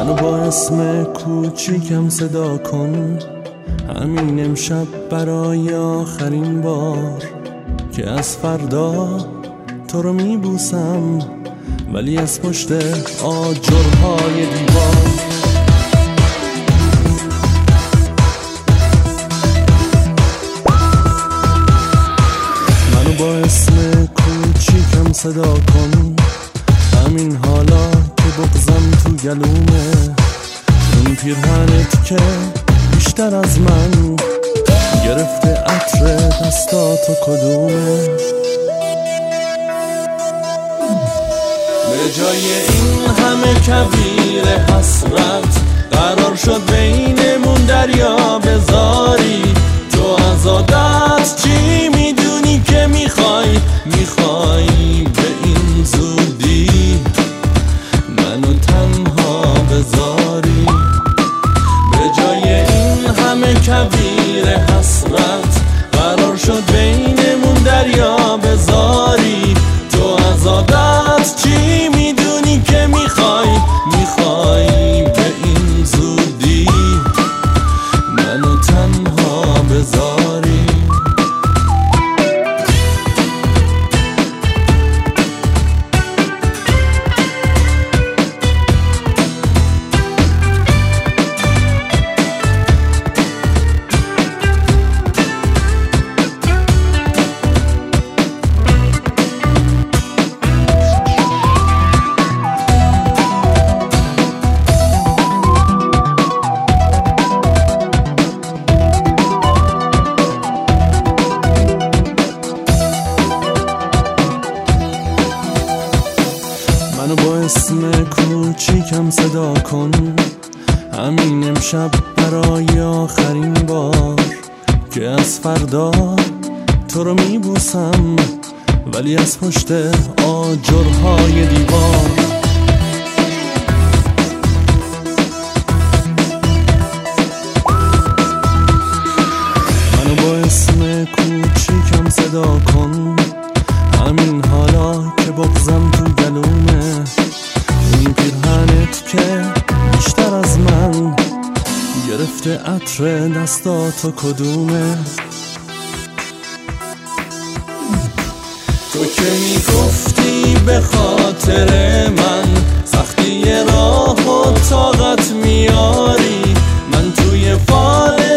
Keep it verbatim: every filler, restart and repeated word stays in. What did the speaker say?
منو با اسم کوچیکم صدا کن، همین امشب برای آخرین بار که از فردا تو رو میبوسم، ولی از پشت آجرهای دیوار. منو با اسم کوچیکم صدا کن، همین حالا که بغضم تو گلومه، اون پیرهنت که بیشتر از من گرفته عطر دستاتو کدومه. به جای این همه کویر حسرت قرار شد بینمون دریا بذاری. تو از عادت چی میدونی که میخوای میخوای به این زودی منو تنها بذاری. به جای این همه کویر حسرت قرار شد بینمون دریا بذاری. تو از عادت چی میدونی که میخوای میخوای به این زودی منو تنها بذاری. منو با اسم کوچیکم صدا کن، همین امشب برای آخرین بار که از فردا تو رو میبوسم، ولی از پشت آجرهای دیوار. منو با اسم کوچیکم صدا کن، همین حالا که بغضم تو گلومه، این پیرهنت که بیشتر از من گرفته عطر دستاتو کدومه. تو که میگفتی به خاطر من سختی راه و طاقت میاری، من توی فال